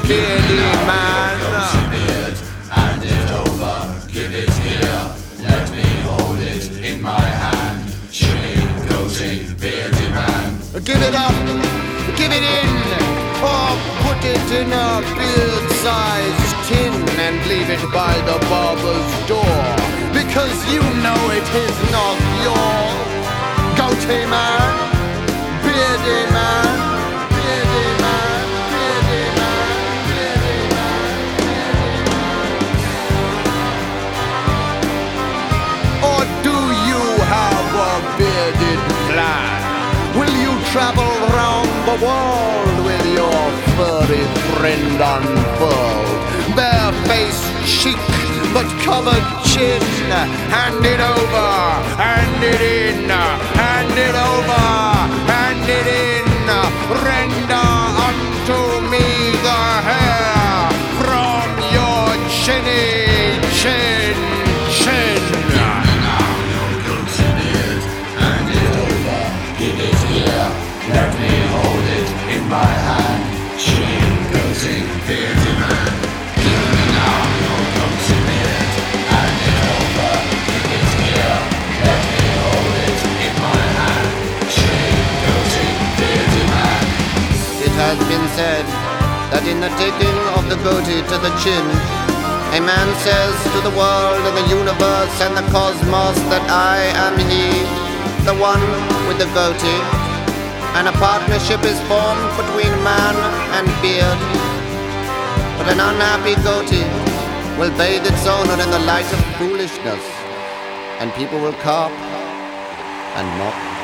beardy man. Hand it over, give it here. Let me hold it in my hand. Chinny, goatee, beardy man. Give it up, give it in, or put it in a beard-sized tin and leave it by the barber's door, because you know it is not yours. Goatee man, beardy man, beardy man, beardy man, beardy man, beardy man. Or do you have a bearded plan? Will you travel round the world with your furry friend unfurled? Bare-faced cheek but covered chin. Hand it over, hand it in, hand it over, hand it in. Render unto me the hair from your chinny chin, chin. Let me hold it in my hand. Chin, goatee, beardy man. Give me now your goatee beard. Hand it over, give it here. Let me hold it in my hand. Chin, goatee, beardy man. It has been said that in the taking of the goatee to the chin, a man says to the world and the universe and the cosmos that I am he, the one with the goatee. And a partnership is formed between man and beard. But an unhappy goatee will bathe its owner in the light of foolishness, and people will carp and mock.